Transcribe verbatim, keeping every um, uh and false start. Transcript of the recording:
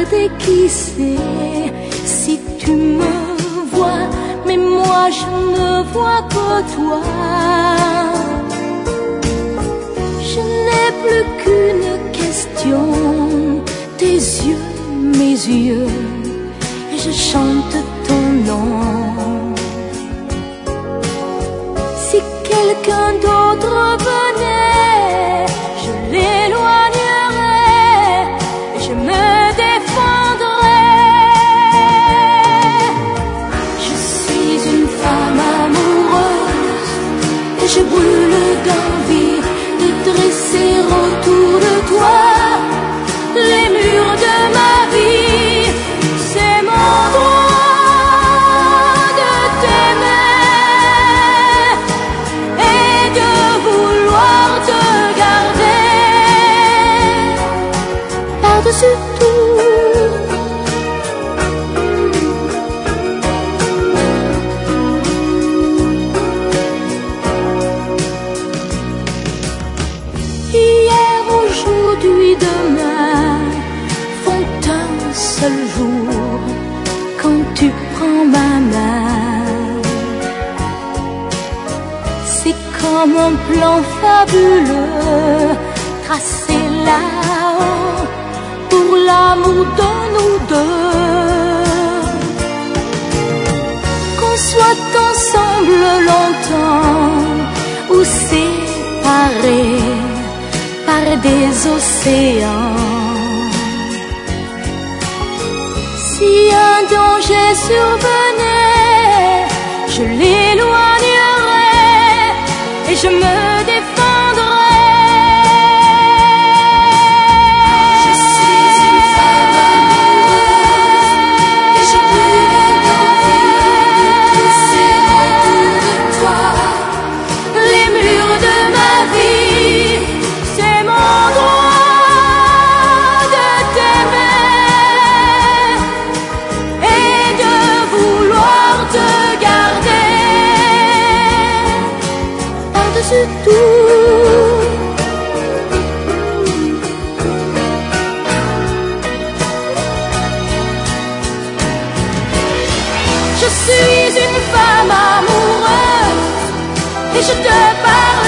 regarder qui c'est. Si tu me vois, mais moi je ne vois que toi. Je n'ai plus qu'une question, tes yeux, mes yeux, et je chante ton nom. Si quelqu'un d'autre venait, je l'éloignerais et je me défendrais. Je suis une femme amoureuse et je brûle d'envie de dresser autour de toi les murs de ma vie. C'est mon droit de t'aimer et de vouloir te garder par-dessus tout. Hier, aujourd'hui, demain font un seul jour quand tu prends ma main. C'est comme un plan fabuleux tracé là-haut pour l'amour de nous deux. Qu'on soit ensemble longtemps ou séparés par des océans. Si un danger survenait, je l'éloignerais et je me défendrais. Je suis une femme amoureuse et je brûle d'envie de serrer autour de toi les murs de ma vie. C'est mon droit de t'aimer et de vouloir te garder par-dessus tout. Je suis une femme amoureuse et je te parle